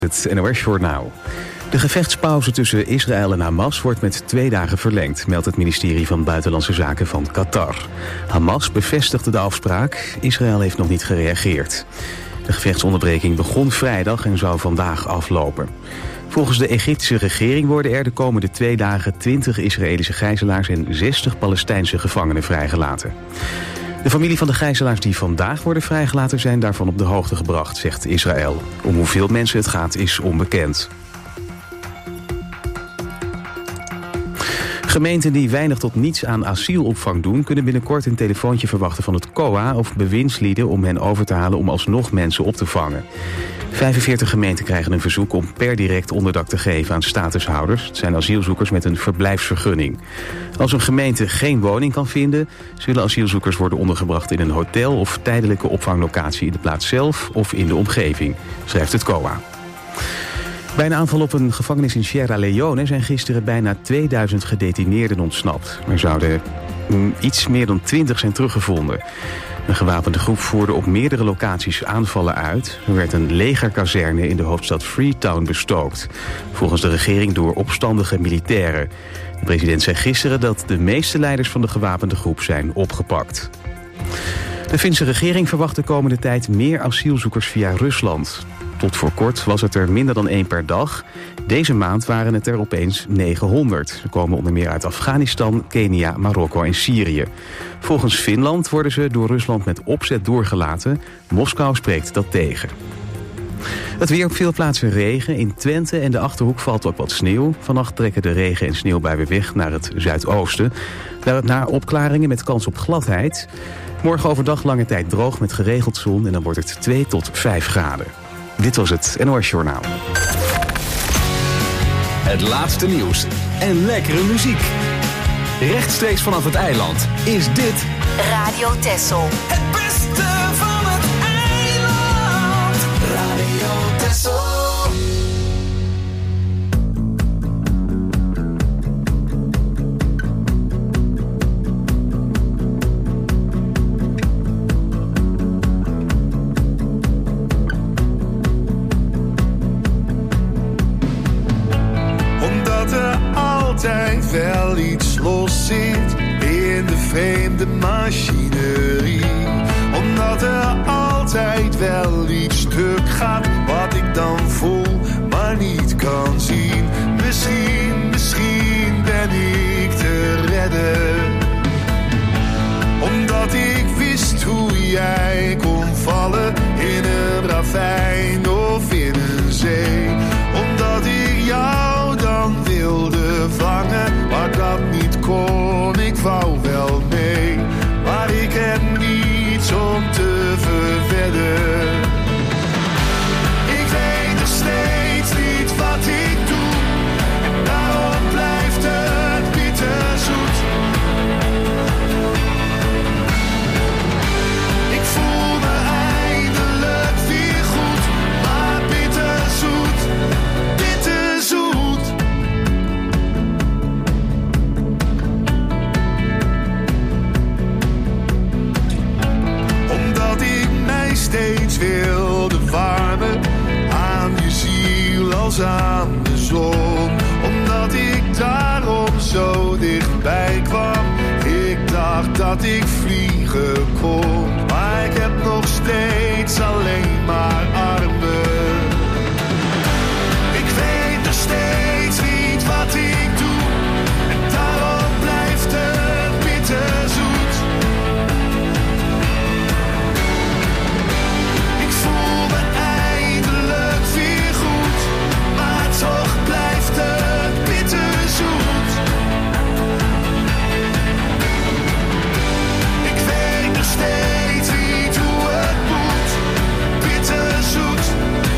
Het NOS-journaal. De gevechtspauze tussen Israël en Hamas wordt met 2 dagen verlengd, meldt het ministerie van Buitenlandse Zaken van Qatar. Hamas bevestigde de afspraak, Israël heeft nog niet gereageerd. De gevechtsonderbreking begon vrijdag en zou vandaag aflopen. Volgens de Egyptische regering worden er de komende 2 dagen 20 Israëlische gijzelaars en 60 Palestijnse gevangenen vrijgelaten. De familie van de gijzelaars die vandaag worden vrijgelaten zijn daarvan op de hoogte gebracht, zegt Israël. Om hoeveel mensen het gaat is onbekend. Gemeenten die weinig tot niets aan asielopvang doen, kunnen binnenkort een telefoontje verwachten van het COA of bewindslieden om hen over te halen om alsnog mensen op te vangen. 45 gemeenten krijgen een verzoek om per direct onderdak te geven aan statushouders. Het zijn asielzoekers met een verblijfsvergunning. Als een gemeente geen woning kan vinden, zullen asielzoekers worden ondergebracht in een hotel of tijdelijke opvanglocatie in de plaats zelf of in de omgeving, schrijft het COA. Bij een aanval op een gevangenis in Sierra Leone zijn gisteren bijna 2000 gedetineerden ontsnapt. Er zouden iets meer dan 20 zijn teruggevonden. Een gewapende groep voerde op meerdere locaties aanvallen uit. Er werd een legerkazerne in de hoofdstad Freetown bestookt. Volgens de regering door opstandige militairen. De president zei gisteren dat de meeste leiders van de gewapende groep zijn opgepakt. De Finse regering verwacht de komende tijd meer asielzoekers via Rusland. Tot voor kort was het er minder dan 1 per dag. Deze maand waren het er opeens 900. Ze komen onder meer uit Afghanistan, Kenia, Marokko en Syrië. Volgens Finland worden ze door Rusland met opzet doorgelaten. Moskou spreekt dat tegen. Het weer op veel plaatsen regen. In Twente en de Achterhoek valt ook wat sneeuw. Vannacht trekken de regen- en sneeuwbuien weg naar het zuidoosten. Naar opklaringen met kans op gladheid. Morgen overdag lange tijd droog met geregeld zon en dan wordt het 2 tot 5 graden. Dit was het NOS-journaal. Het laatste nieuws en lekkere muziek. Rechtstreeks vanaf het eiland is dit Radio Texel. Het beste van het eiland. Radio Texel. Altijd wel iets los zit in de vreemde machinerie. Omdat er altijd wel iets stuk gaat wat ik dan voel, maar niet kan zien. Misschien ben ik te redden. Omdat ik wist hoe jij kon vallen in een ravijn of in een zee. Omdat ik jou dan wilde vangen, maar dat niet kon, ik wou wel mee. Maar ik heb niets om te verwedden. Ik weet nog steeds niet wat ik doe, en daarom blijft het bitterzoet. Ik voel me eindelijk weer goed, maar bitterzoet, bitterzoet. Omdat ik mij steeds wilde warmen aan je ziel als aan de zon. Omdat ik daarom zo dichtbij kwam. Ik dacht dat ik vliegen kon, maar ik heb nog steeds alleen maar armen. Ik weet nog steeds niet wat ik doe, en daarom blijft het bitterzoet. Ik voel me eindelijk weer goed, maar toch blijft het bitterzoet. Ik weet nog steeds niet hoe het moet, bitterzoet.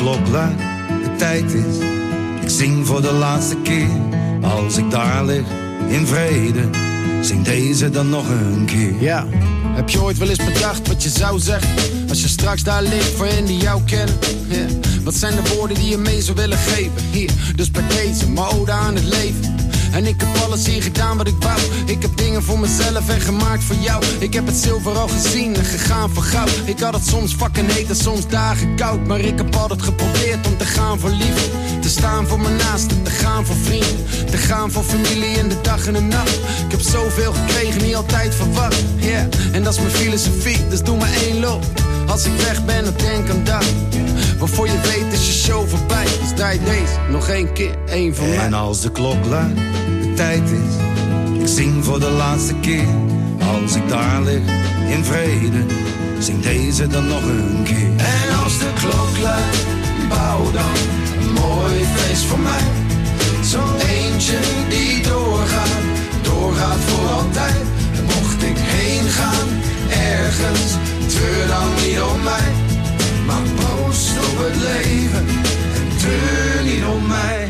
klok luidt, de tijd is. Ik zing voor de laatste keer. Als ik daar lig, in vrede, zing deze dan nog een keer. Ja, heb je ooit wel eens bedacht wat je zou zeggen? Als je straks daar ligt voor hen die jou kennen. Yeah. Wat zijn de woorden die je mee zou willen geven? Hier, dus bij deze, mijn ode aan het leven. En ik heb alles hier gedaan wat ik wou. Ik heb dingen voor mezelf en gemaakt voor jou. Ik heb het zilver al gezien en gegaan voor goud. Ik had het soms fucking heet en soms dagen koud. Maar ik heb altijd geprobeerd om te gaan voor liefde. Te staan voor mijn naasten, te gaan voor vrienden. Te gaan voor familie in de dag en de nacht. Ik heb zoveel gekregen, niet altijd verwacht. Yeah, en dat is mijn filosofie, dus doe maar één loop. Als ik weg ben, dan denk aan dat. Waarvoor je weet is je show voorbij. Dus draai deze nog één keer, één van mij. En als de klok luidt, de tijd is. Ik zing voor de laatste keer. Als ik daar lig, in vrede, zing deze dan nog een keer. En als de klok luidt, bouw dan een mooi feest voor mij. Zo'n eentje die doorgaat, doorgaat voor altijd. En mocht ik heen gaan, ergens, treur dan niet om mij. Maar proost op het leven en treur niet om mij.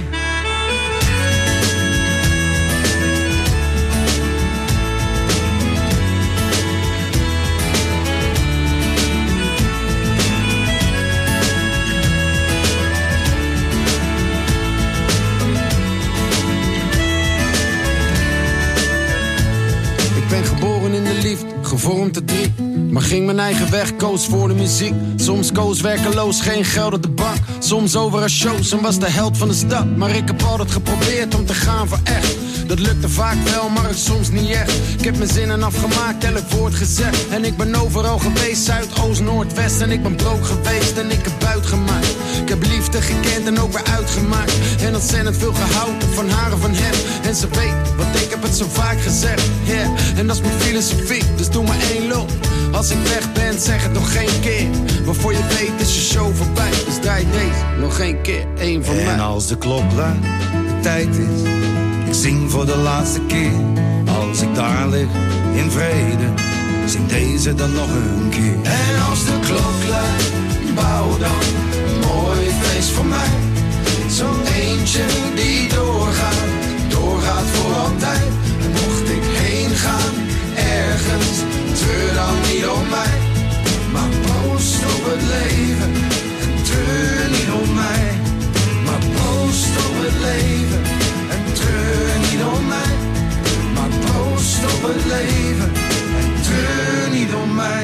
Ik ben geboren in de liefde, gevormd te drie. Maar ging mijn eigen weg, koos voor de muziek. Soms koos werkeloos, geen geld op de bank. Soms over als shows en was de held van de stad. Maar ik heb altijd geprobeerd om te gaan voor echt. Dat lukte vaak wel, maar het soms niet echt. Ik heb mijn zinnen afgemaakt, elk woord gezegd. En ik ben overal geweest, Zuid, Oost, Noord, West. En ik ben broke geweest en ik heb buit gemaakt. Ik heb liefde gekend en ook weer uitgemaakt. En ontzettend veel gehouden van haar en van hem. En ze weet, want ik heb het zo vaak gezegd. Yeah, en dat is mijn filosofie, dus doe maar één loop. Als ik weg ben, zeg het nog geen keer. Waarvoor je weet is je show voorbij. Dus draai deze nog geen keer, één van mij. En als de klok luidt, de tijd is. Ik zing voor de laatste keer. Als ik daar lig, in vrede, zing deze dan nog een keer. En als de klok luidt, bouw dan een mooi feest voor mij. Zo'n eentje die doorgaat, doorgaat voor altijd. En mocht ik heen gaan, ergens, treur dan niet om mij. Maar proost op het leven en treur niet om mij. Maar proost op het leven en treur niet om mij. Maar proost op het leven en treur niet om mij.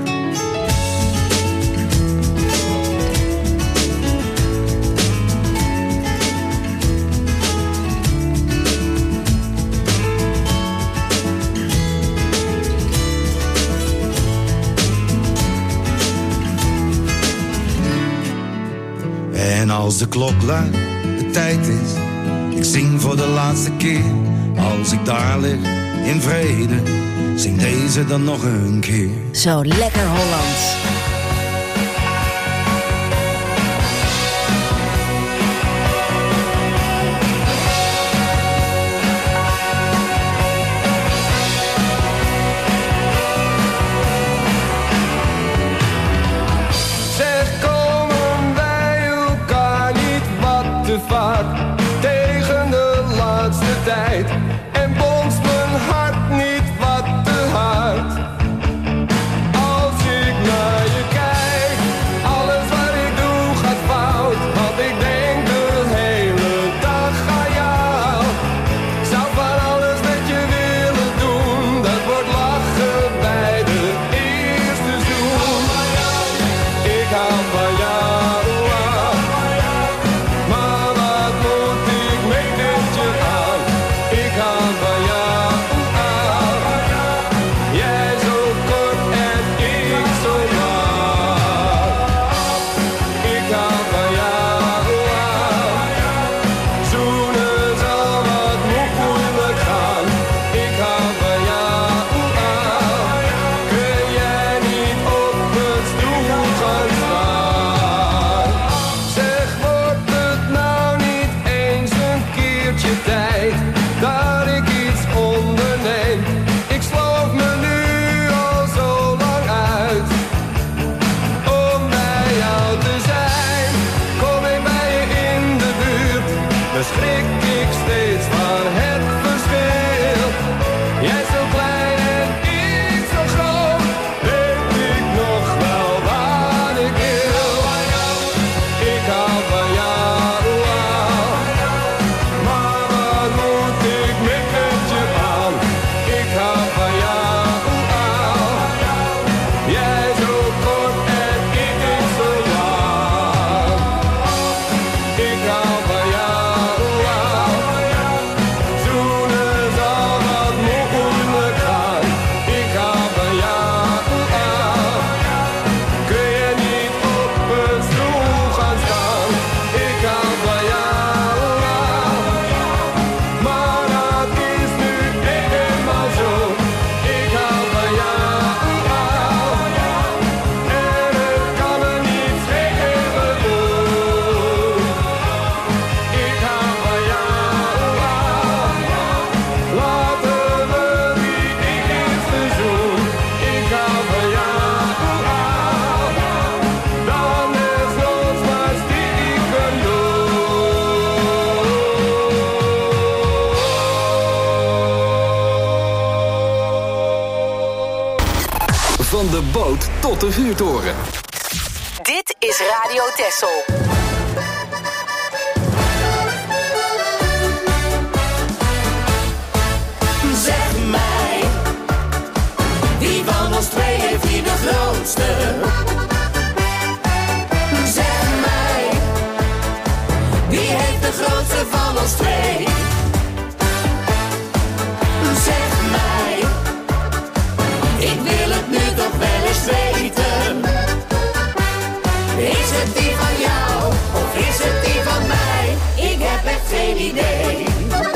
En als de klok luidt, de tijd is. Ik zing voor de laatste keer. Als ik daar lig, in vrede, zing deze dan nog een keer. Zo lekker Hollands. Tegen de laatste tijd en bonst mijn hart niet wat te hard. Als ik naar je Van de boot tot de vuurtoren. Dit is Radio Texel. Zeg mij, wie van ons twee heeft hier de grootste? Zeg mij, wie heeft de grootste van ons twee? Zeg mij, ik wil het nu toch wel eens weten. Is het die van jou of is het die van mij? Ik heb echt geen idee.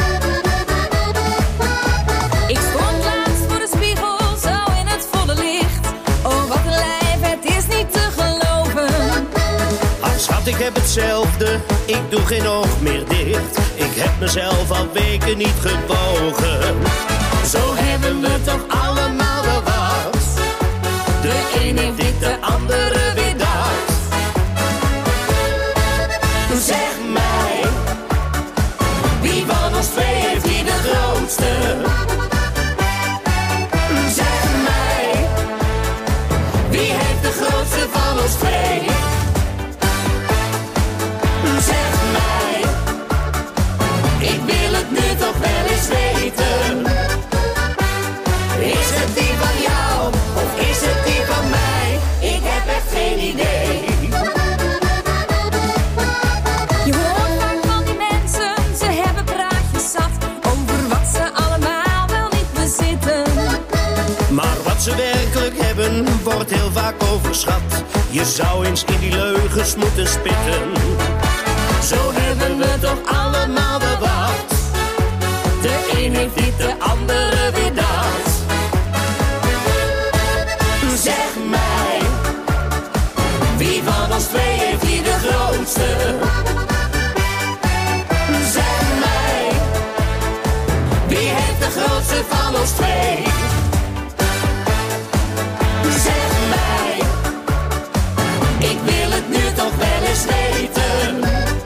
Ik stond laatst voor de spiegel, zo in het volle licht. Oh, wat een lijf, het is niet te geloven. Ach schat, ik heb hetzelfde, ik doe geen oog meer dicht. Ik heb mezelf al weken niet gewogen. Zo hebben we toch allemaal wel wat. De een heeft dit, de andere weer dat. Zeg mij, wie van ons twee heeft hier de grootste? Zeg mij, wie heeft de grootste van ons twee? Zeg mij, ik wil het nu toch wel eens weten. Is het die van jou of is het die van mij? Ik heb echt geen idee. Je hoort vaak van die mensen, ze hebben praatjes zat over wat ze allemaal wel niet bezitten. Maar wat ze werkelijk hebben, wordt heel vaak overschat. Je zou eens in die leugens moeten spitten. Zo hebben we toch allemaal wel wat. De een heeft dit, de andere weer dat. Zeg mij, wie van ons twee heeft hier de grootste? Zeg mij, wie heeft de grootste van ons twee? Zeg mij, ik wil het nu toch wel eens weten.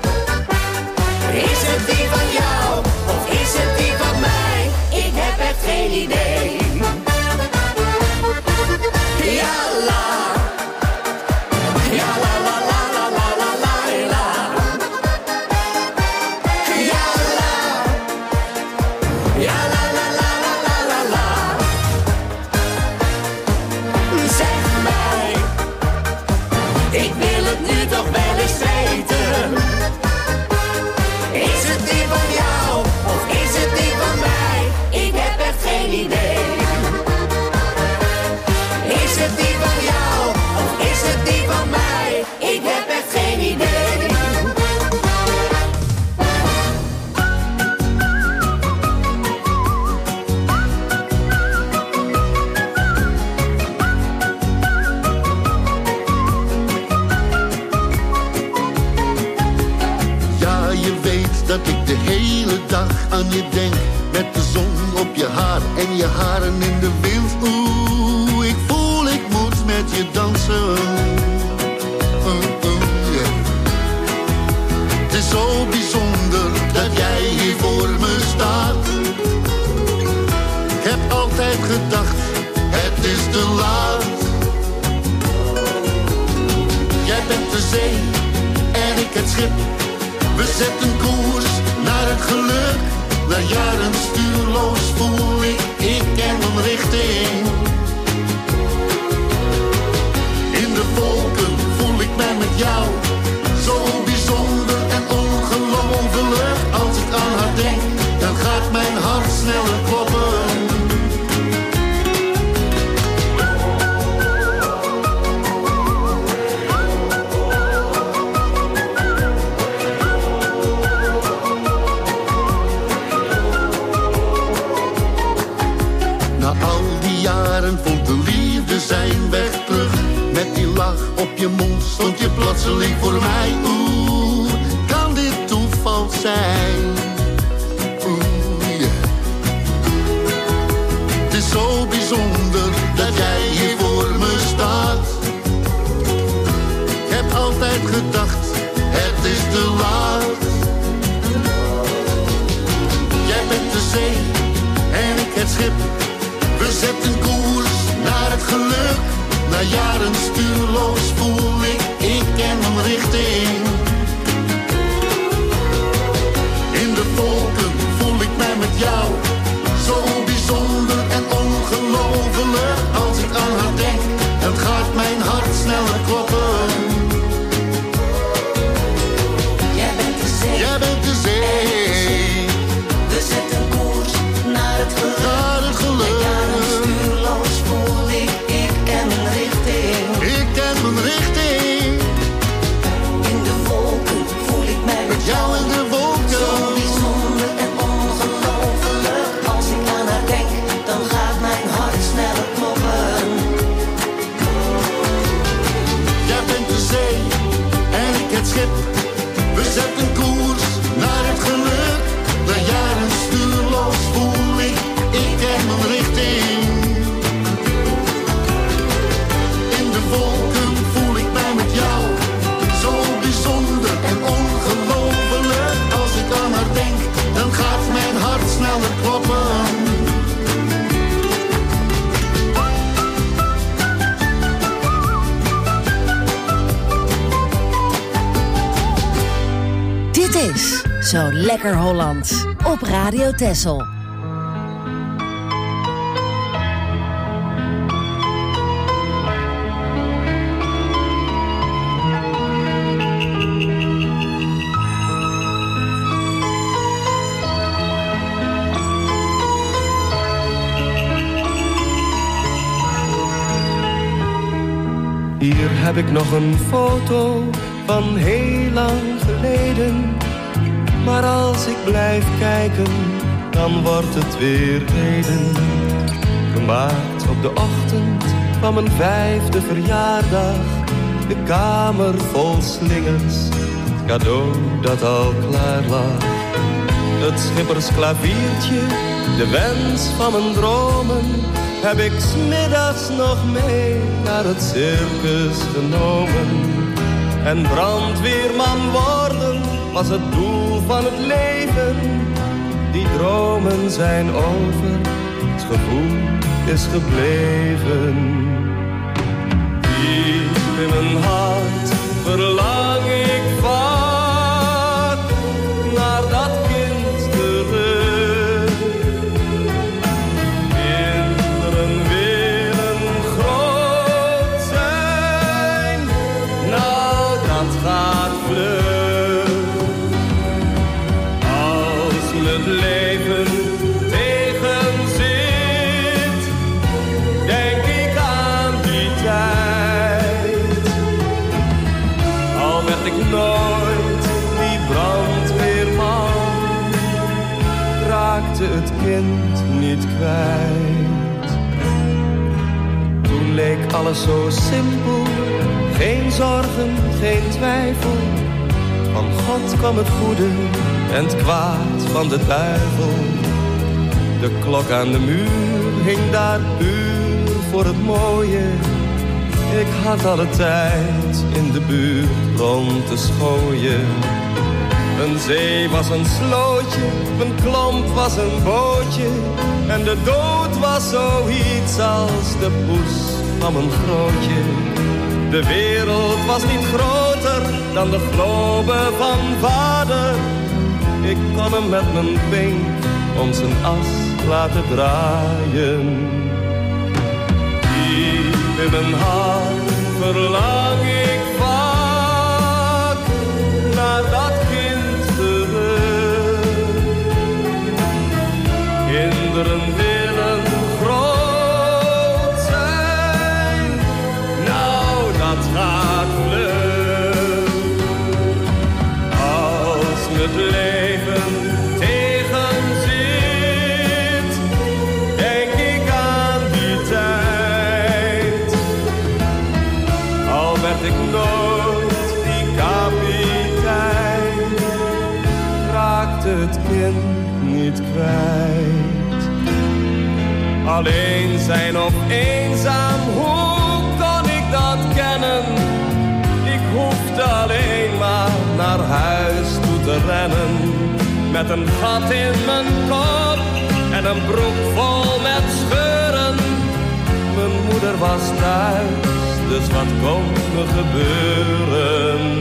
Is het die van jou of is het die van mij? Ik heb echt geen idee. Ja la, ja la la la la la la la la. Ja la, ja la la la la la la la. Zeg mij, ik wil het nu toch wel eens weten. Is het die van jou of is het die van mij? Ik heb echt geen idee. Is het die van jou of is het die van mij? Ik heb echt geen idee. Ja, je weet dat ik de hele dag aan je denk. Met de zon op je haar en je haren in de wind. Oeh, ik voel ik moet met je dansen. Yeah. Het is zo bijzonder dat jij hier voor me staat. Ik heb altijd gedacht, het is te laat. Jij bent de zee en ik het schip. We zetten koers naar het geluk. Na jaren stuurloos voel ik ken mijn richting. In de wolken voel ik mij met jou. Zo bijzonder en ongelooflijk. Als ik aan haar denk, dan gaat mijn hart sneller kloppen. Vond de liefde zijn weg terug. Met die lach op je mond stond je plotseling voor mij. Oeh, kan dit toeval zijn? Oeh, yeah. Het is zo bijzonder dat jij hier voor me staat. Ik heb altijd gedacht, het is te laat. Jij bent de zee en ik het schip. We zetten koers naar het geluk. Na jaren stuurloos voel ik ken mijn richting. In de wolken voel ik mij met jou. Zo bijzonder en ongelooflijk. Als ik aan haar denk, dan gaat mijn hart sneller kloppen. Jij bent de zee. Jij bent de zee. We zetten koers naar het geluk. Naar het geluk. Na jaren stuurloos voel ik ken mijn richting. Ik ken mijn richting. In de wolken voel ik mij met jou in de wolken. Zo bijzonder en ongelooflijk. Als ik aan haar denk, dan gaat mijn hart sneller kloppen. Jij bent de zee en ik het schip. We zetten koers naar het geluk. Na jaren stuurloos voel ik ken mijn richting. In de wolken voel ik mij met jou. Zo bijzonder en ongelooflijk. Als ik aan haar denk, dan gaat mijn hart sneller kloppen. Dit is Zo Lekker Hollands op Radio Texel. Hier heb ik nog een foto van heel lang geleden. Maar als ik blijf kijken, dan wordt het weer heden. Gemaakt op de ochtend van mijn 5e verjaardag. De kamer vol slingers, het cadeau dat al klaar lag. Het schippersklaviertje, de wens van mijn dromen, heb ik 's middags nog mee naar het circus genomen. En brandweerman worden was het doel van het leven. Die dromen zijn over, het gevoel is gebleven. Diep in mijn hart verlang ik vaak naar dat kind terug. Kinderen willen groot zijn, nou dat gaat vlug. Als me het leven tegenzit, denk ik aan die tijd. Al werd ik nooit die brandweerman, raakte het kind niet kwijt. Toen leek alles zo simpel, geen zorgen, geen twijfel. Van God kwam het goede en het kwaad van de duivel. De klok aan de muur hing daar puur voor het mooie. Ik had alle tijd in de buurt rond te schooien. Een zee was een slootje, een klomp was een bootje. En de dood was zoiets als de poes van mijn grootje. De wereld was niet groter dan de globe van vader. Ik kon hem met mijn pink om zijn as laten draaien. Diep in mijn hart verlang ik vaak naar dat kind terug. Kinderen willen groot zijn, nou dat gaat vlug. Als me het leven tegenzit, denk ik aan die tijd. Al werd ik nooit die kapitein, raakte het kind niet kwijt. Alleen zijn of eenzaam, hoe kon ik dat kennen? Ik hoefde alleen maar naar huis toe te rennen. Met een gat in mijn kop en een broek vol met scheuren. Mijn moeder was thuis dus wat kon me gebeuren?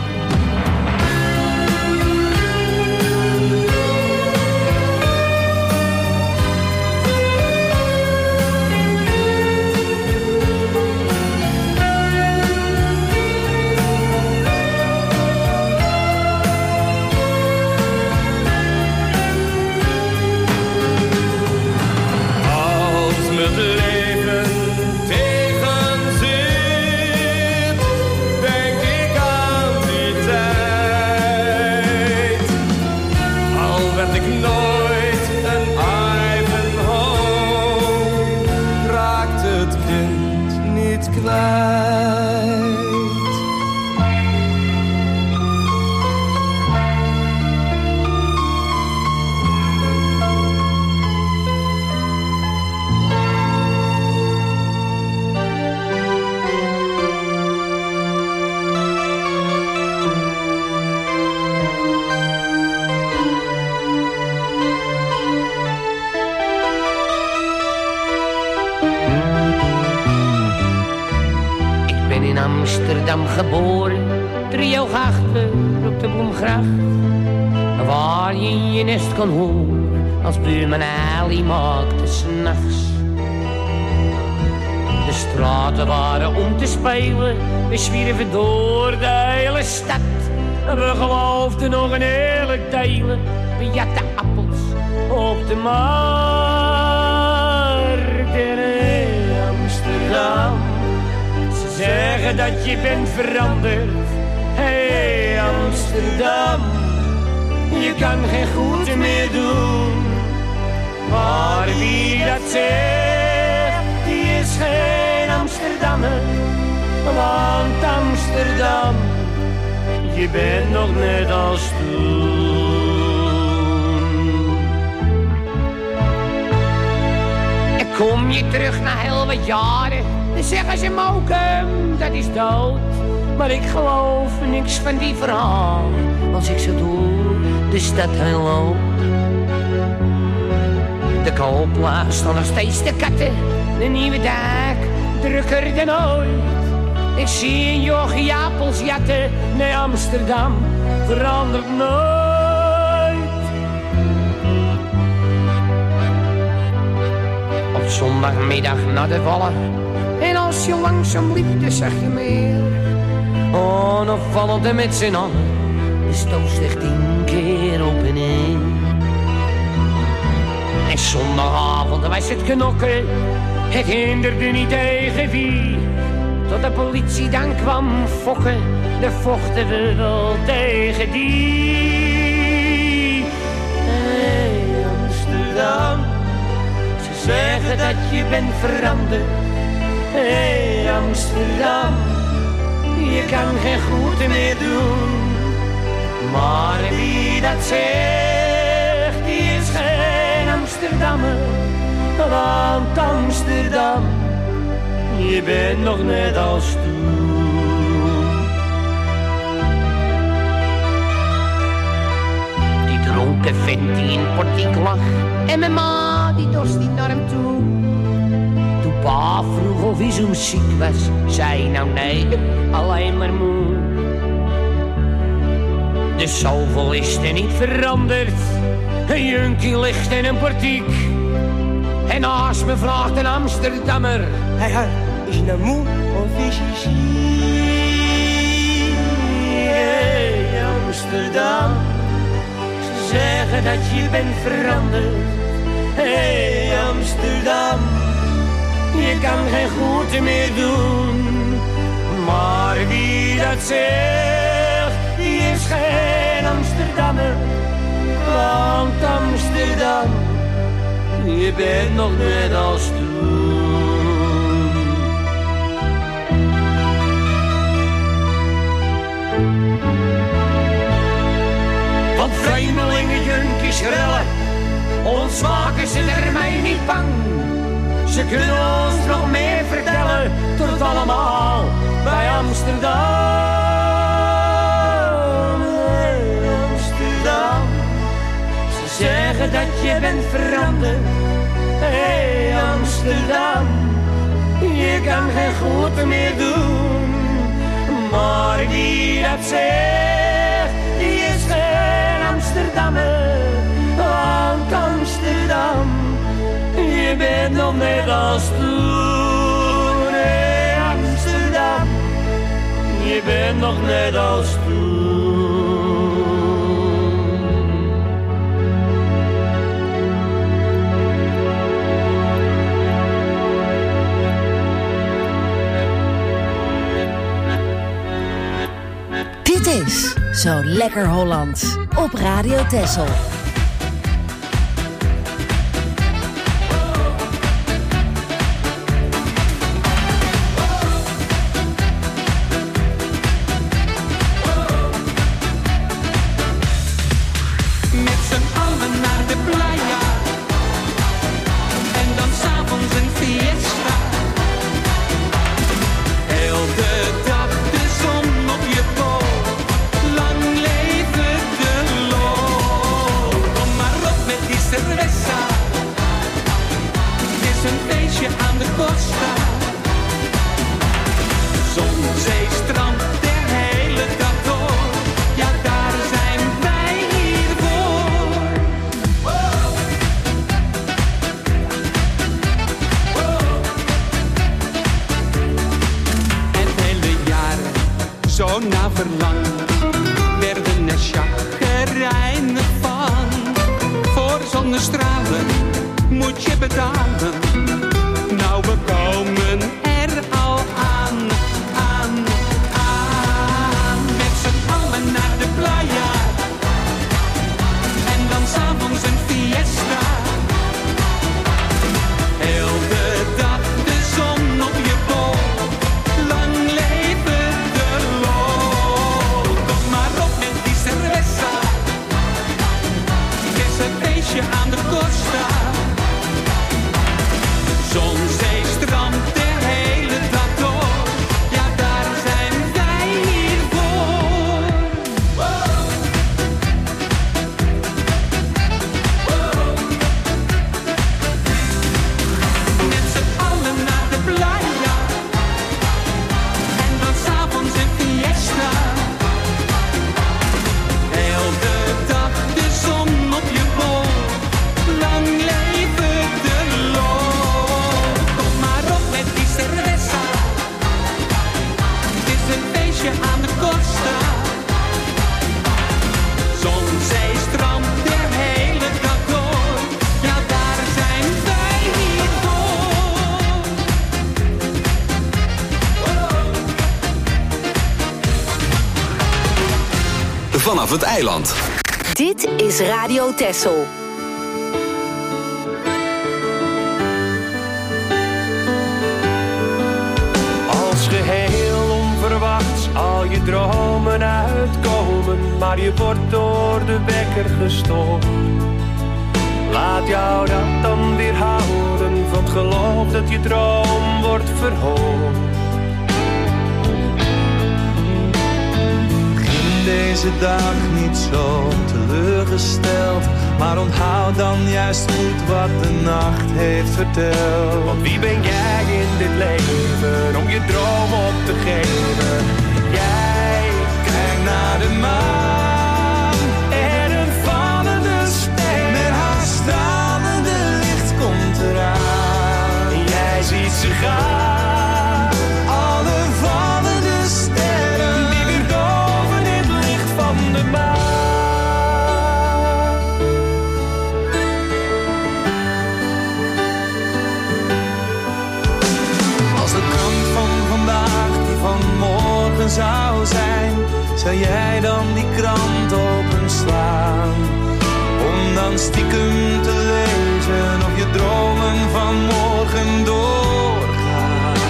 Amsterdam geboren, Driehoog-achter op de Bloemgracht. Waar je in je nest kon horen, als buurman Ali maakte 's nachts. De straten waren om te spelen, we zwierven door de hele stad. We geloofden nog een eerlijk delen, we jatten appels op de markt in Amsterdam. Zeggen dat je bent veranderd, hey Amsterdam. Je kan geen goed meer doen, maar wie dat zegt, die is geen Amsterdammer. Want Amsterdam, je bent nog net als toen. En kom je terug na heel wat jaren, dan zeggen ze Mokum, dat is dood. Maar ik geloof niks van die verhaal, als ik zo door de stad heen loop. De koopplaats staan nog steeds de katten, de nieuwe dak drukker dan ooit. Ik zie een jochie appels jatten, nee Amsterdam verandert nooit. Op zondagmiddag naar de Wallen, en als je langzaam liep, dan zag je meer. Onopvallend met z'n allen, de stoot slecht 10 keer op en neer. En zondagavond was het knokken, het hinderde niet tegen wie. Tot de politie dan kwam fokken, dan vochten we wel tegen die. Hey Amsterdam, ze zeggen dat je bent veranderd. Hey Amsterdam, je kan geen goed meer doen. Maar wie dat zegt, die is geen Amsterdammer. Want Amsterdam, je bent nog net als toen. Die dronken vent die in portiek lag, en mijn ma die dorst niet naar hem toe. Toen pa vroeg of hij zo ziek was, zei nou nee, alleen maar moe. De zoveel is er niet veranderd, een junkie ligt in een portiek. En naast me vraagt een Amsterdammer, hey, is je nou moe of is je ziek? Hey Amsterdam, ze zeggen dat je bent veranderd. Hey Amsterdam, je kan geen goed meer doen. Maar wie dat zegt, die is geen Amsterdammer. Want Amsterdam, je bent nog net als toen. Want vreemdelingen, junkies, rellen, ons maken ze ermee niet bang. Ze kunnen ons nog meer vertellen, tot allemaal bij Amsterdam. Hey Amsterdam, ze zeggen dat je bent veranderd. Hey Amsterdam, je je kan geen goed meer doen. Maar die dat zegt, die is geen Amsterdammer. Want Amsterdam, je bent nog net als toen. Hey, Amsterdam, je bent nog net als toen. Dit is Zo Lekker Hollands op Radio Texel. Vanaf het eiland. Dit is Radio Texel. Als geheel onverwachts al je dromen uitkomen, maar je wordt door de wekker gestoord. Laat jou dat dan weerhouden van het geloof dat je droom wordt verhoord. Deze dag niet zo teleurgesteld, maar onthoud dan juist goed wat de nacht heeft verteld. Want wie ben jij in dit leven om je droom op te geven? Jij kijkt naar de maan en een vallende ster. Met haar stralende licht komt eraan. Jij ziet ze gaan, alle vallende sterren die weer boven het licht van de maan. Als de krant van vandaag die van morgen zou zijn, zou jij dan die krant openslaan? Om dan stiekem te lezen of je dromen van morgen doorgaan.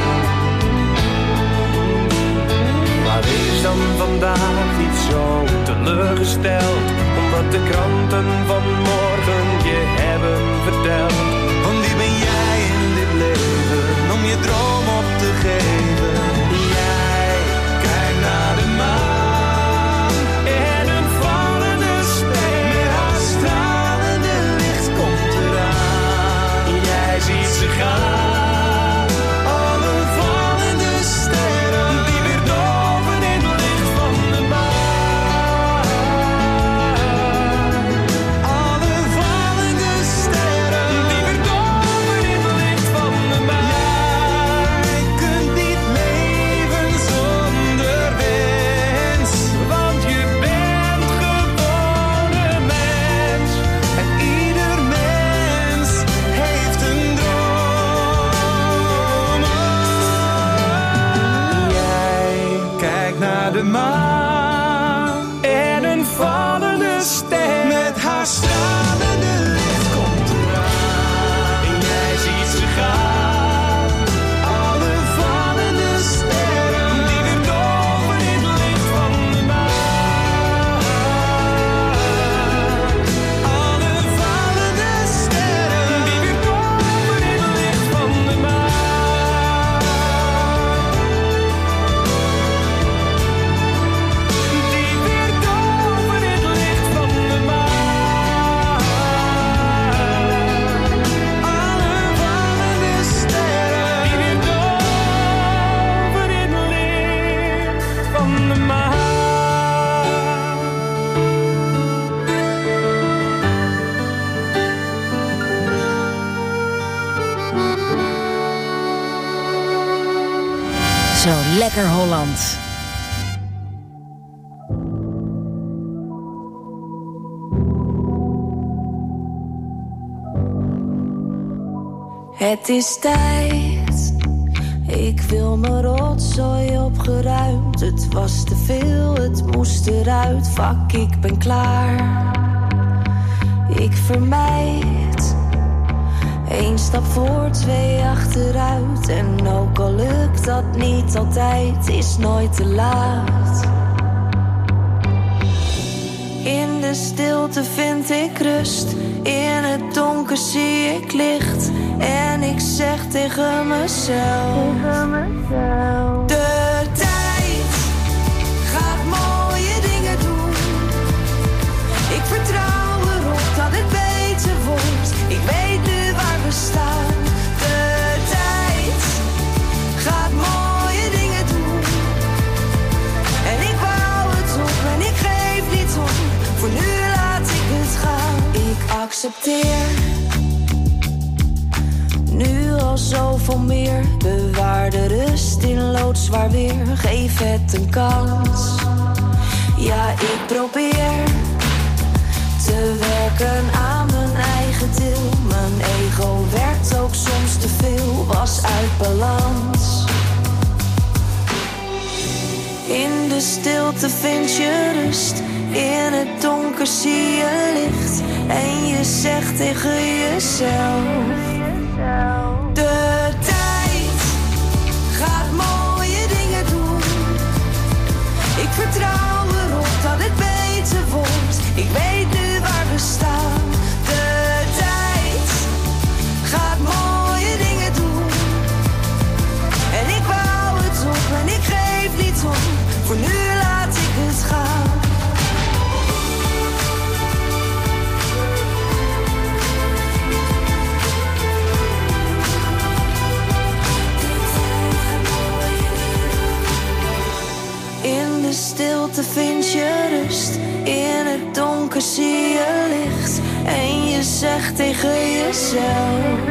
Maar wees dan vandaag niet zo teleurgesteld, omdat de kranten van morgen je hebben verteld. Want wie ben jij in dit leven om je droom op te geven? Jij kijkt naar de maan en een vallende ster. Met haar stralende licht komt eraan. Jij ziet ze gaan, alle Zo lekker Hollands. Het is tijd, ik wil mijn rotzooi opgeruimd. Het was te veel, het moest eruit. Fuck, ik ben klaar. Ik vermijd 1 stap voor, 2 achteruit. En ook al lukt dat niet altijd, is nooit te laat. In de stilte vind ik rust, in het donker zie ik licht. En ik zeg tegen mezelf, de tijd gaat mooie dingen doen. Ik vertrouw erop dat het beter wordt. Ik weet nu waar we staan. De tijd gaat mooie dingen doen. En ik bouw het op en ik geef niet om. Voor nu laat ik het gaan. Ik accepteer nu al zoveel meer. Bewaar de rust in loodzwaar weer. Geef het een kans. Ja, ik probeer te werken aan mijn eigen deel. Mijn ego werkt ook soms te veel. Was uit balans. In de stilte vind je rust. In het donker zie je licht. En je zegt tegen jezelf, de tijd gaat mooie dingen doen. Ik vertrouw erop dat het beter wordt. Ik weet nu waar we staan. De tijd gaat mooie dingen doen. En ik bouw het op en ik geef niet om. Voor nu laat ik het gaan. In de stilte vind je rust. In het donker zie je licht. En je zegt tegen jezelf,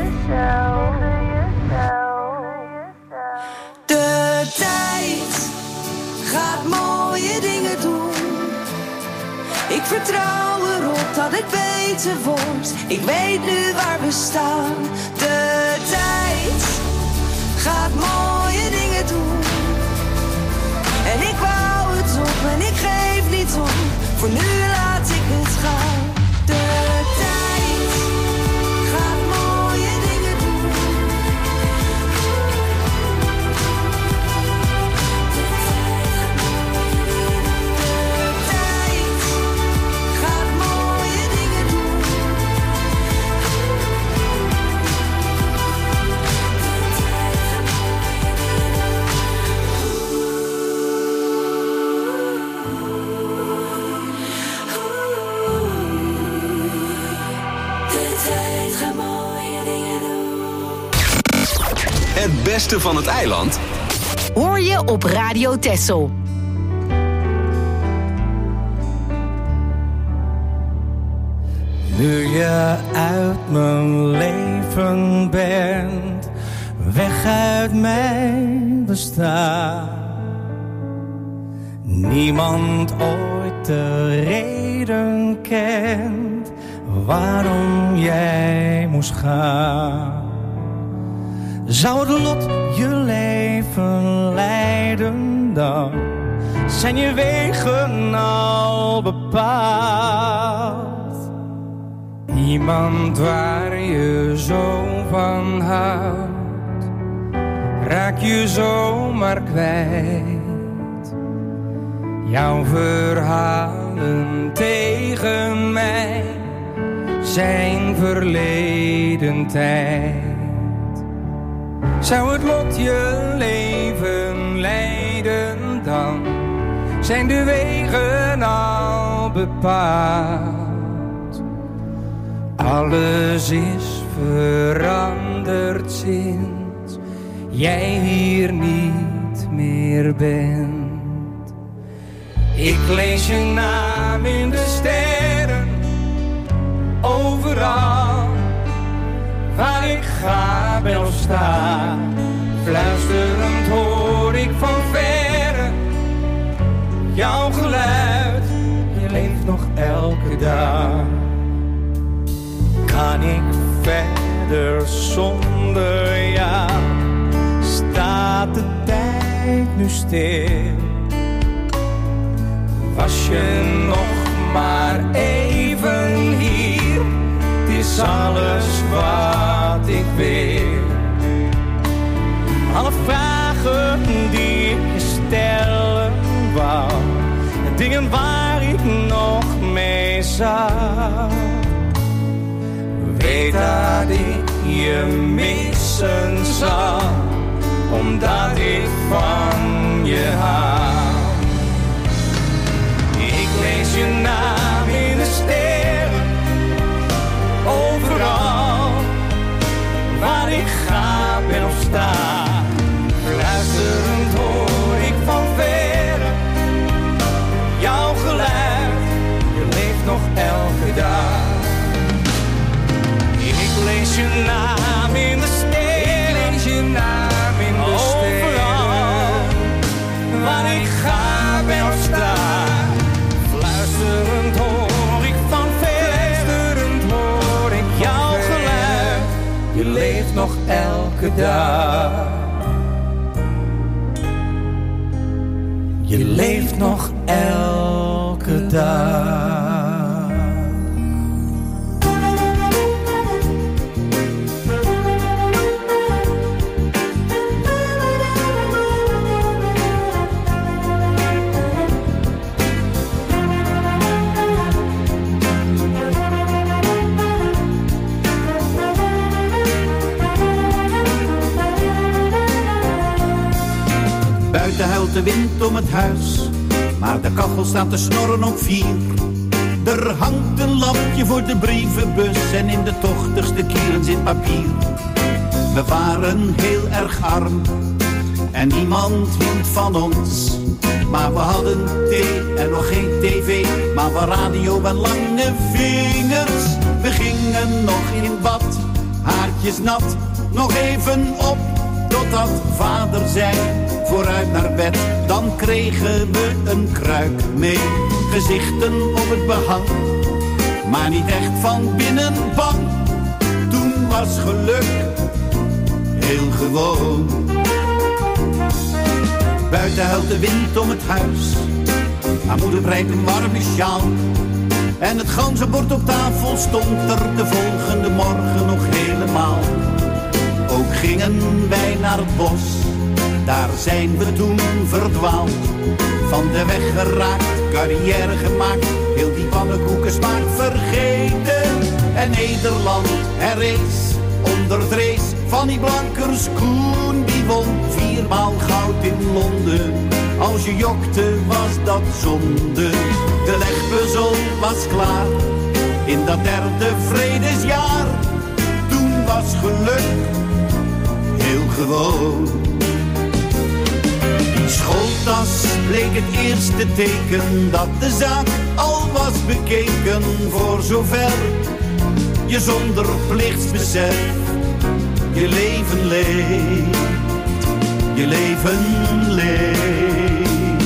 de tijd gaat mooie dingen doen. Ik vertrouw erop dat het beter wordt. Ik weet nu waar we staan. De tijd gaat mooie dingen doen. En ik bouw het op en ik geef niet om. Voor nu laat ik het gaan. De tijd gaat mooie dingen doen. De tijd gaat mooie dingen doen. Het beste van het eiland hoor je op Radio Texel. Nu je uit mijn leven bent, weg uit mijn bestaan. Niemand ooit de reden kent waarom jij moest gaan. Zou het lot je leven leiden, dan zijn je wegen al bepaald. Iemand waar je zo van houdt, raak je zomaar kwijt. Jouw verhalen tegen mij zijn verleden tijd. Zou het lot je leven leiden, dan zijn de wegen al bepaald. Alles is veranderd sinds jij hier niet meer bent. Ik lees je naam in de sterren, overal waar ik ga ben of sta. Fluisterend hoor zonder jou staat de tijd nu stil. Was je nog maar even hier, het is alles wat ik wil. Alle vragen die ik je stellen wou, dingen waar ik nog mee zou. Weet dat ik je missen zal, omdat ik van je hou. Ik lees je naam in de sterren, overal waar ik ga ben of sta. Fluisterend hoor ik van verre jouw geluid, je leeft nog elke dag. Ik lees je naam in de sterren, ik lees je naam in de overal waar ik ga ben of sta. Fluisterend hoor ik van verre, fluisterend hoor ik jouw geluid, je leeft nog elke dag. Je leeft nog elke dag. Buiten huilt de wind om het huis, maar de kachel staat te snorren op 4. Er hangt een lampje voor de brievenbus en in de tochtigste kieren zit papier. We waren heel erg arm en niemand hield van ons. Maar we hadden thee en nog geen tv, maar wel radio en lange vingers. We gingen nog in bad, haartjes nat, nog even op, totdat vader zei: vooruit naar bed, dan kregen we een kruik mee. Gezichten op het behang, maar niet echt van binnen bang. Toen was geluk heel gewoon. Buiten huilt de wind om het huis, maar moeder breidt een warme sjaal. En het ganzenbord op tafel stond er de volgende morgen nog helemaal. Ook gingen wij naar het bos, daar zijn we toen verdwaald. Van de weg geraakt, carrière gemaakt, heel die pannenkoekensmaak vergeten. En Nederland herrees onder het race van die Blankers Koen. Die won 4 maal goud in Londen, als je jokte was dat zonde. De legpuzzel was klaar, in dat 3e vredesjaar. Toen was geluk heel gewoon. Die schooltas bleek het eerste teken dat de zaak al was bekeken. Voor zover je zonder plichtsbesef je leven leeft, je leven leeft.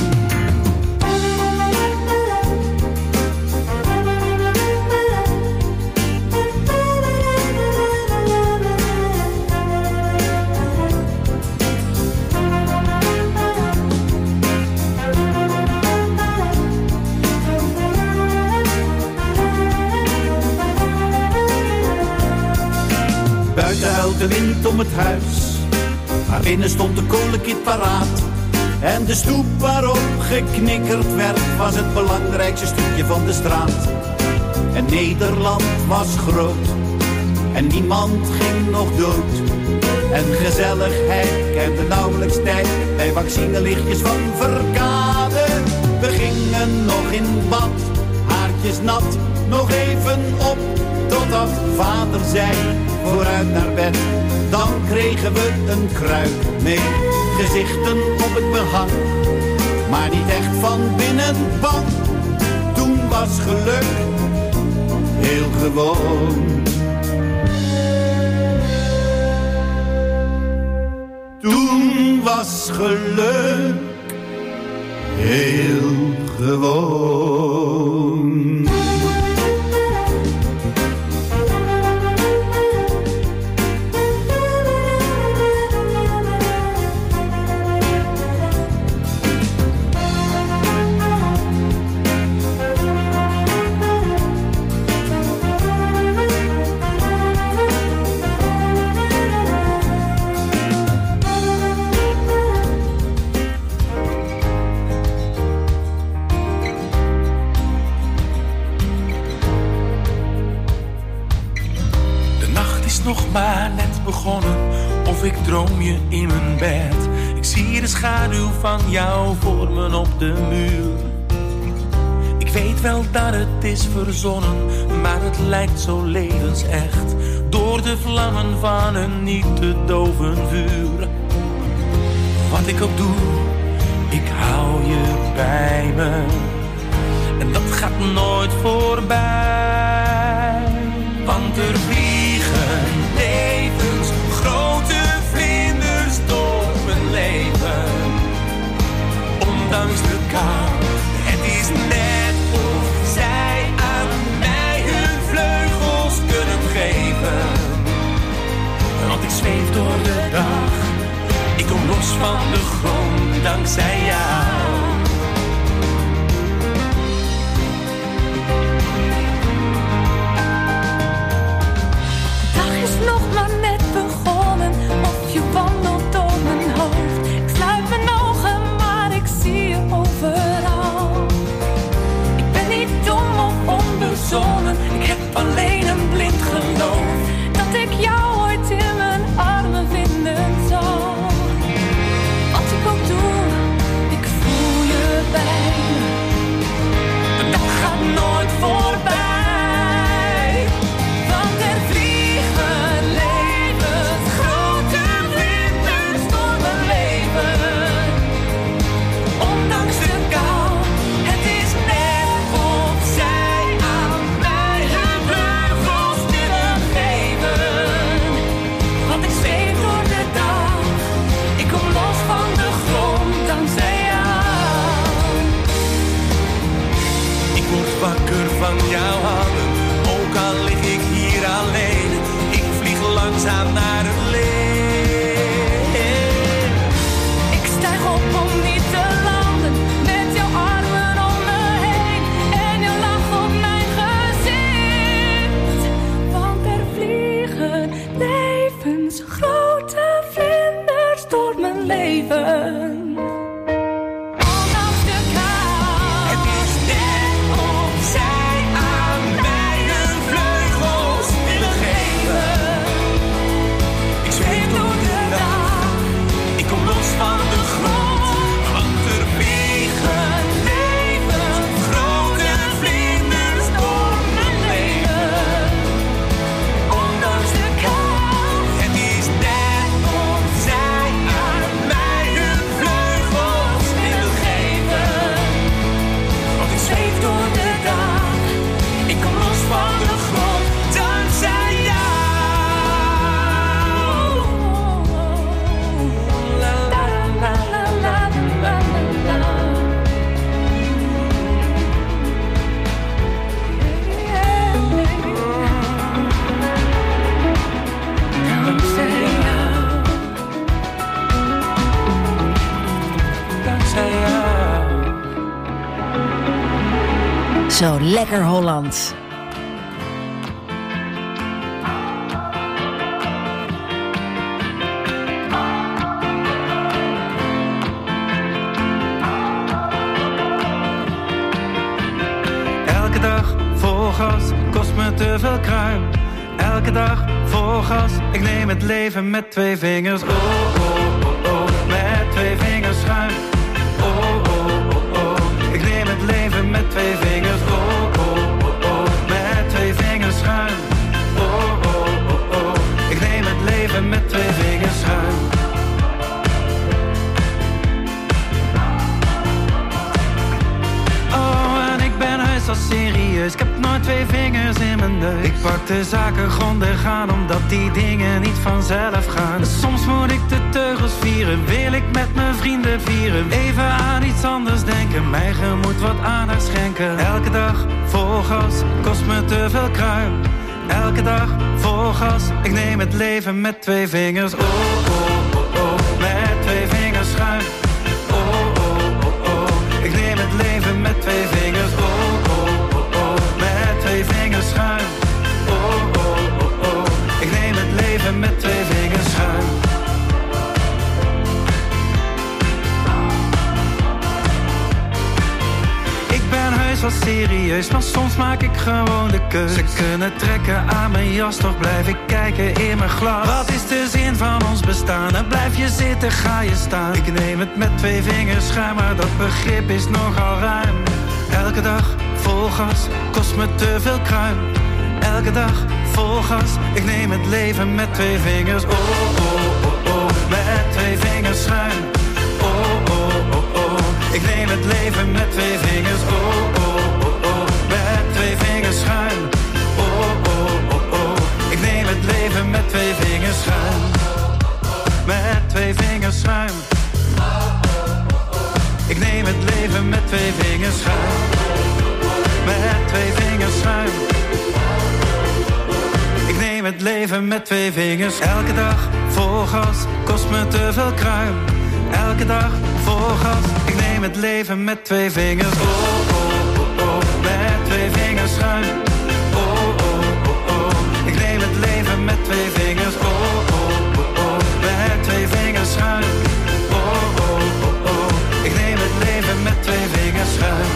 Buiten huilt de wind om het huis, maar binnen stond de kolenkit paraat. En de stoep waarop geknikkerd werd, was het belangrijkste stukje van de straat. En Nederland was groot, en niemand ging nog dood. En gezelligheid kende nauwelijks tijd, bij vaccinelichtjes van Verkade. We gingen nog in bad, haartjes nat, nog even op, totdat vader zei: vooruit naar bed, dan kregen we een kruik mee. Gezichten op het behang, maar niet echt van binnen bang. Toen was geluk heel gewoon. Toen was geluk heel gewoon. droom je in mijn bed. Ik zie de schaduw van jou vormen op de muur. Ik weet wel dat het is verzonnen, maar het lijkt zo levensecht. Door de vlammen van een niet te doven vuur. Wat ik ook doe, ik hou je bij me. En dat gaat nooit voorbij. Want er vliegen levensgrote vlinders door mijn leven. Ondanks de kou, het is net of zij aan mij hun vleugels kunnen geven. Want ik zweef door de dag, ik kom los van de grond dankzij jou. Nog maar net begonnen, of je wandelt door mijn hoofd. Ik sluit mijn ogen, maar ik zie je overal. Ik ben niet dom of onbezonnen, ik heb alleen een blind geloof dat ik jou ooit in mijn armen vinden zal. Wat ik ook doe, ik voel je bij me. Dat gaat nooit voorbij. Wakker van jouw handen, ook al lig ik hier alleen. Ik vlieg langzaam naar het licht. Ik stijg op om niet te landen, met jouw armen om me heen. En je lacht op mijn gezicht. Want er vliegen levensgrote vlinders door mijn leven. Zo lekker Hollands. Elke dag vol gas, kost me te veel kruim. Elke dag vol gas, ik neem het leven met 2 vingers. Oh, oh, oh, oh, met 2 vingers schuim. Oh, oh, oh, oh, ik neem het leven met 2 vingers. Oh, oh, oh, oh, met 2 vingers schuim. Oh, oh, oh, oh, ik neem het leven met 2 vingers schuim. Al serieus, ik heb nooit 2 vingers in mijn neus. Ik pak de zaken grondig aan, omdat die dingen niet vanzelf gaan. Soms moet ik de teugels vieren, wil ik met mijn vrienden vieren. Even aan iets anders denken, mijn gemoed wat aandacht schenken. Elke dag vol gas, kost me te veel kruim. Elke dag vol gas, ik neem het leven met 2 vingers. Oh, oh, oh, oh, met 2 vingers schuim. Oh, oh, oh, oh, ik neem het leven met 2 vingers. Oh, met 2 vingers schuim. Oh, oh, oh, oh, ik neem het leven met 2 vingers schuim. Ik ben heus wel serieus, maar soms maak ik gewoon de keus. Ze kunnen trekken aan mijn jas, toch blijf ik kijken in mijn glas. Wat is de zin van ons bestaan? En blijf je zitten, ga je staan. Ik neem het met 2 vingers schuin, maar dat begrip is nogal ruim. Elke dag vol gas, kost me te veel kruim. Elke dag vol gas, ik neem het leven met 2 vingers. Oh, oh, oh, oh, met 2 vingers schuin. Oh, oh, oh, oh, ik neem het leven met 2 vingers. Oh, oh, oh, oh, met 2 vingers schuin. Oh, oh, oh, oh, ik neem het leven met 2 vingers schuin. Met 2 vingers schuin. Ik neem het leven met 2 vingers schuin. Met 2 vingers schuin. Ik neem het leven met 2 vingers. Elke dag vol gas, kost me te veel kruim. Elke dag vol gas, ik neem het leven met 2 vingers. Oh, oh, oh, oh, met 2 vingers schuin. Oh, oh, oh, oh, ik neem het leven met 2 vingers. Oh, oh, oh, oh, met 2 vingers schuin. Oh, oh, oh, oh, ik neem het leven met 2 vingers schuin.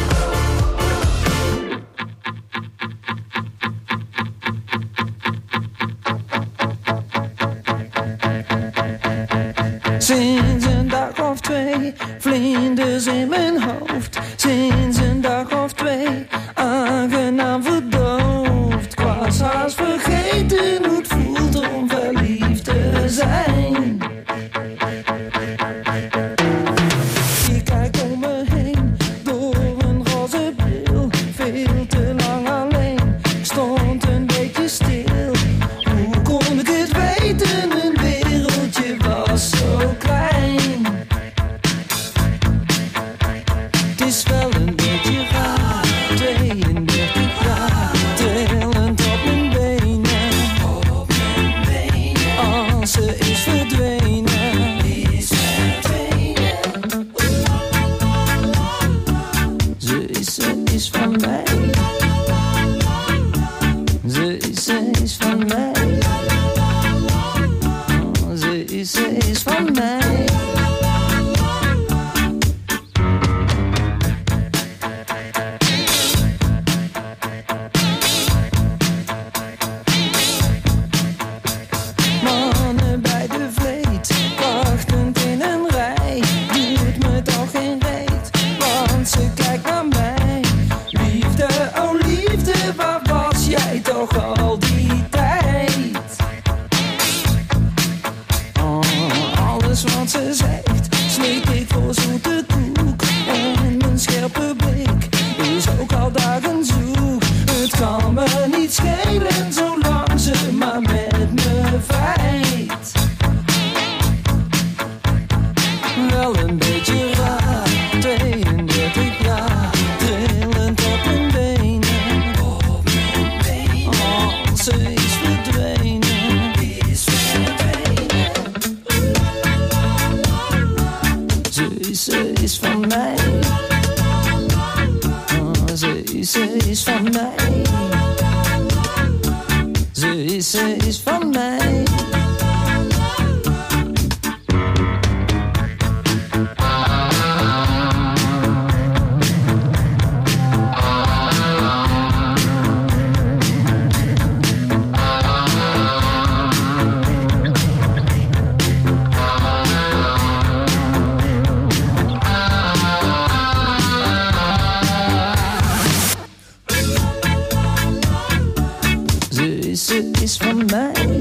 Sinds een dag of 2, vlinders in mijn hoofd. Sinds een dag of 2, aangenaam verdoofd. Ik was haast vergeten hoe het voelt om verliefd te zijn. Ik kijk om me heen, door een roze bril. Veel te lang alleen, ik stond een beetje stil. Hoe kon ik het weten, mijn wereldje was zo klein. Het is wel een beetje raar, 32 jaar, trillend op mijn benen. Als ze is verdwenen. Ze is van mij. Ze is van mij. Ze is van mij. Mannen bij de vleet, wachtend in een rij. Doet me toch geen reet, want ze kijkt naar mij. Liefde, oh liefde, waar was jij toch al die tijd? Alles wat ze zegt, slik ik voor zoete koek. En mijn scherpe blik is ook al dagen zoek. Het kan me niet schelen, zolang ze maar met me vijt. Wel een beetje raar, 32 jaar, trillend op mijn benen. Oh, ze is verdwenen. Ze is van mij. Oh, ze is van mij. Ze is van mij. Ze is van mij.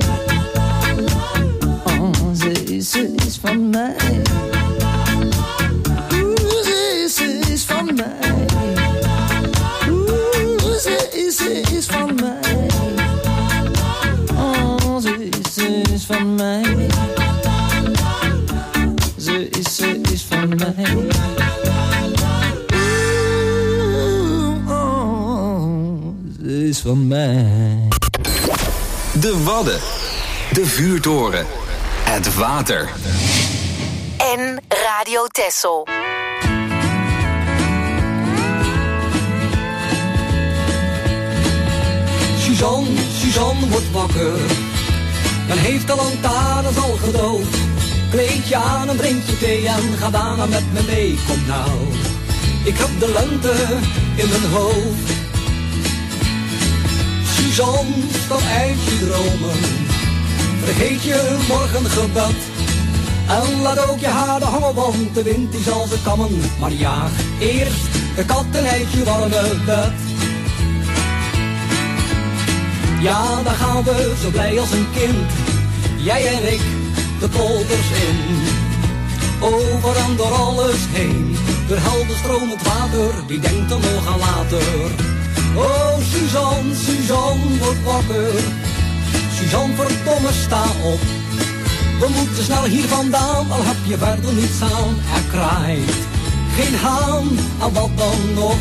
Oh, ze is van mij. Ze is van mij. Ze is van mij. Oh, ze is van mij. Ze is van mij. Oh, ze is van mij. De Wadden, de vuurtoren, het water. En Radio Texel. Suzanne wordt wakker. Men heeft de lantaarns al gedoofd. Kleed je aan en drink je thee en ga daarna met me mee. Kom nou, ik heb de lente in mijn hoofd. Suzanne, stap uit je dromen. Vergeet je morgengebed. En laat ook je haren hangen, want de wind die zal ze kammen. Maar jaag eerst de katten uit je warme bed. Ja, daar gaan we zo blij als een kind. Jij en ik, de polders in. Over en door alles heen. Door helder stromend water, wie denkt er nog aan later? Oh, Suzanne, Suzanne, word wakker. Suzanne, verdomme, sta op. We moeten snel hier vandaan, al heb je verder niets aan. Er kraait geen haan, en wat dan nog?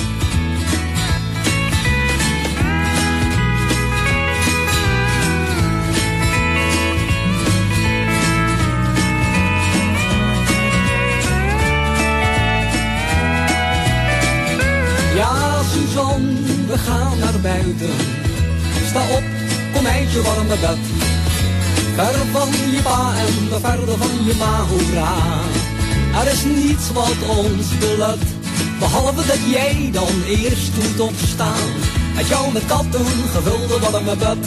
Ja, Suzanne, we gaan naar buiten. Sta op, kom uit je warme bed. Ver van je pa en de verder van je ma, hoera. Er is niets wat ons belet, behalve dat jij dan eerst moet opstaan. Uit jou met katten gevulde warme bed.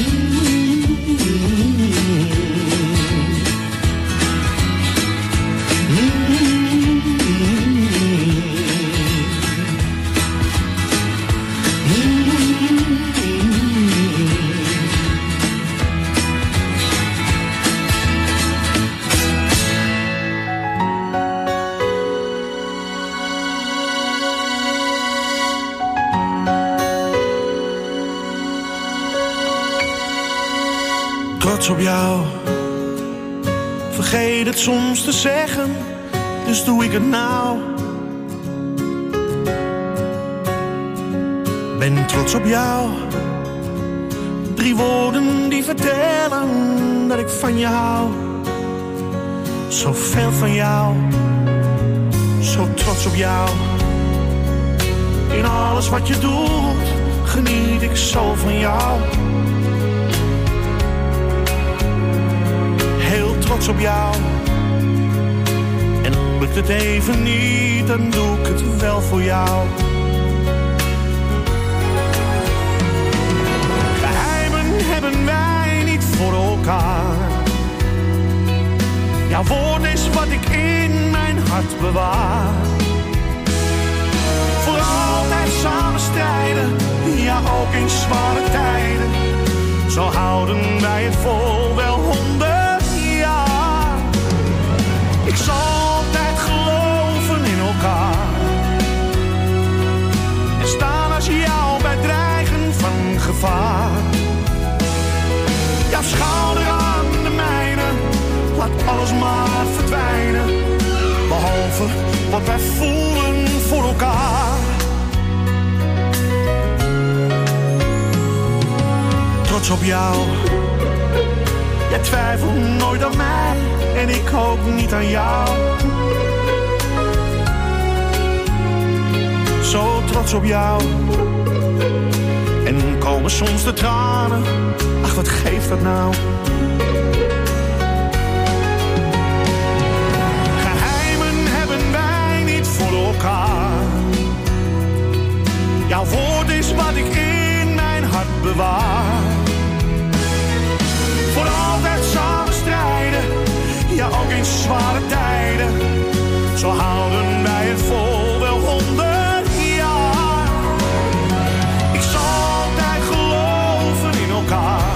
Trots op jou. Vergeet het soms te zeggen, dus doe ik het nou. Ben trots op jou. 3 woorden die vertellen dat ik van je hou. Zoveel van jou. Zo trots op jou. In alles wat je doet, geniet ik zo van jou. Trots op jou. En lukt het even niet, dan doe ik het wel voor jou. Geheimen hebben wij niet voor elkaar. Jouw woord is wat ik in mijn hart bewaar. Voor altijd samen strijden, ja ook in zware tijden. Zo houden wij het vol wel 100. Ik zal altijd geloven in elkaar. En staan als jou bij dreigen van gevaar. Jouw schouder aan de mijne, laat alles maar verdwijnen. Behalve wat wij voelen voor elkaar. Trots op jou. Jij twijfelt nooit aan mij. En ik hoop niet aan jou. Zo trots op jou. En komen soms de tranen. Ach, wat geeft dat nou? Geheimen hebben wij niet voor elkaar. Jouw woord is wat ik in mijn hart bewaar. Voor altijd samen strijden. Ja, ook in zware tijden. Zo houden wij het vol wel 100 jaar. Ik zal altijd geloven in elkaar.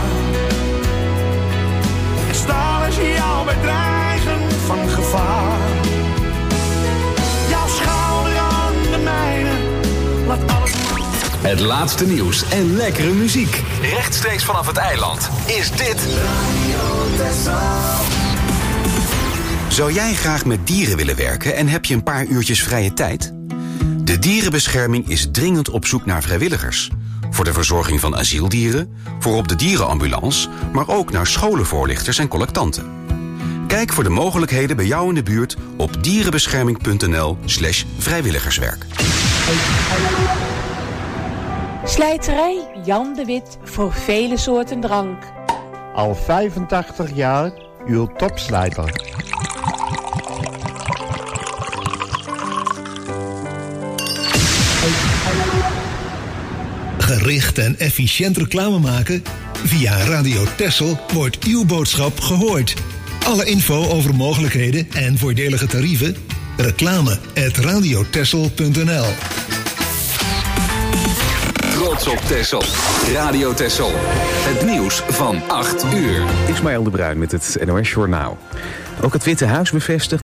En staan als jou bij dreigen van gevaar. Jouw schouder aan de mijne, laat alles. Het laatste nieuws en lekkere muziek. Rechtstreeks vanaf het eiland. Is dit Radio Texel. Zou jij graag met dieren willen werken en heb je een paar uurtjes vrije tijd? De Dierenbescherming is dringend op zoek naar vrijwilligers. Voor de verzorging van asieldieren, voor op de dierenambulance, maar ook naar scholenvoorlichters en collectanten. Kijk voor de mogelijkheden bij jou in de buurt op dierenbescherming.nl/vrijwilligerswerk. Slijterij Jan de Wit voor vele soorten drank. Al 85 jaar uw topslijter. gericht en efficiënt reclame maken? Via Radio Texel wordt uw boodschap gehoord. Alle info over mogelijkheden en voordelige tarieven? reclame@radiotexel.nl. Trots op Texel. Radio Texel. Het nieuws van 8 uur. Ismaël de Bruin met het NOS Journaal. Ook het Witte Huis bevestigt